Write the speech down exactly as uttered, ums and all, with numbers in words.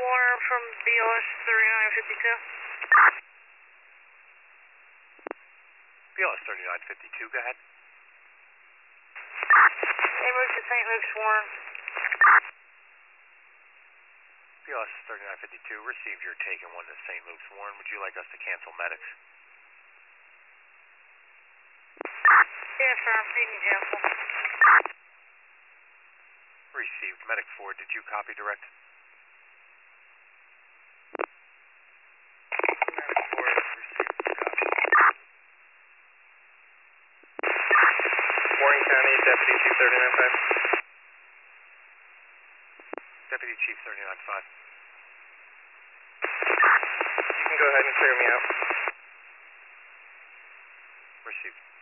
Warner from B O S thirty-nine fifty-two. B O S thirty-nine fifty-two, go ahead. They moved to Saint Luke's, Warren. B O S thirty-nine fifty-two, received your taken one to Saint Luke's, Warren. Would you like us to cancel medics? Yes, sir. I'm taking cancel. Received. Medic four, did you copy direct? Medic four, received. Copy. Warren County, Deputy Chief thirty-nine five. Deputy Chief thirty-nine five. You can go ahead and clear me out. Received.